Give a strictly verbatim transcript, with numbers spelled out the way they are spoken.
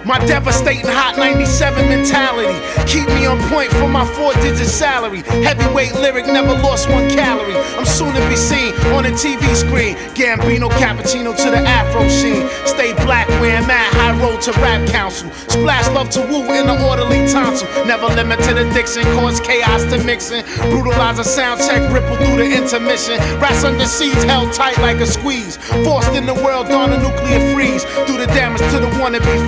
My devastating hot ninety-seven mentality keep me on point for my four-digit salary. Heavyweight lyric, never lost one calorie. I'm soon to be seen on the T V screen. Gambino, Cappuccino to the Afro sheen. Stay black, wearing mad high road to rap council. Splash love to woo in the orderly tonsil. Never limit to the diction, cause chaos to mixing. Brutalize a sound check, ripple through the intermission. Rats under siege, held tight like a squeeze. Forced in the world on a nuclear freeze. Do the damage to the wannabe